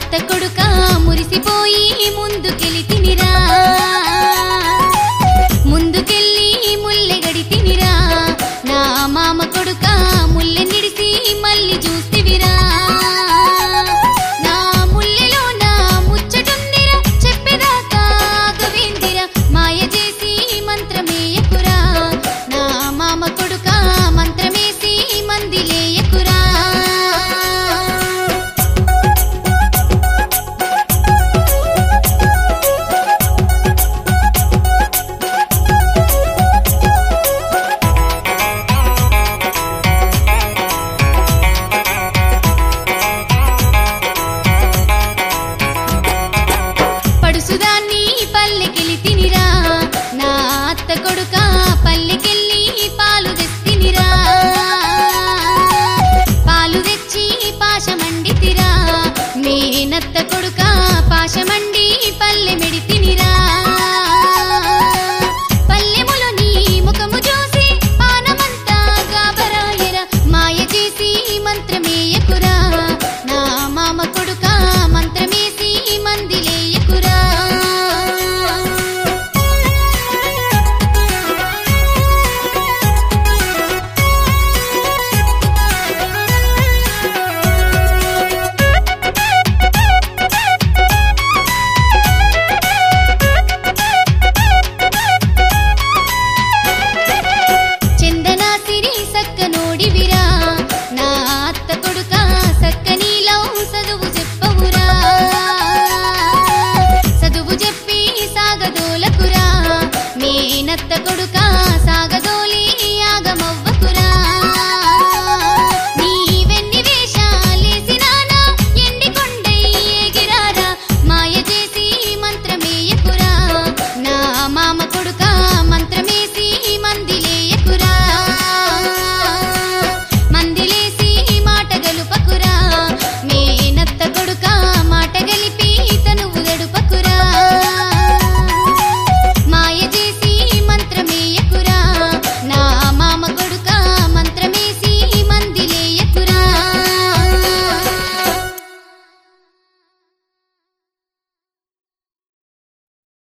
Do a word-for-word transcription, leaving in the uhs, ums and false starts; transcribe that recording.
అత్త కొడుక మురిసిపోయి ముందుకెళ్ళి తినిరా ముందుకెళ్ళి ముల్లె గడి తినిరా నా మామ కొడుక ముల్లె నిడిసి మళ్ళీ చూస్తివిరా నా ముల్లెలో నా ముచ్చటుందిరా చెప్పేదాకా గవేందిరా మాయ చేసి మంత్రమేయకురా నా మామ కొడుక మంత్రమేసి మందిలేయకురా పడుసుదాన్ని పల్లెకెళ్ళి తినిరా నా అత్త కొడుక పల్లెకెళ్ళి పాలు తెస్తినిరా పాలు తెచ్చి పాశమండితిరా మేనత్త కొడుక